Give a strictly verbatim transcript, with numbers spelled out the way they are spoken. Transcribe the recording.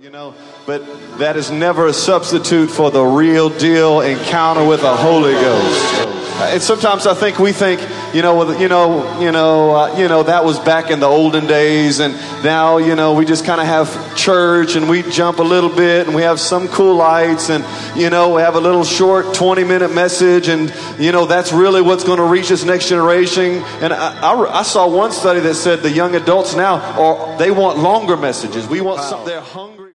You know, but that is never a substitute for the real deal encounter with the Holy Ghost. And sometimes I think we think, you know, you know, you know, uh, you know, that was back in the olden days, and now, you know, we just kind of have church and we jump a little bit and we have some cool lights and, you know, we have a little short twenty minute message, and, you know, that's really what's going to reach this next generation. And I, I, I saw one study that said the young adults now, or they want longer messages. We want something, they're hungry.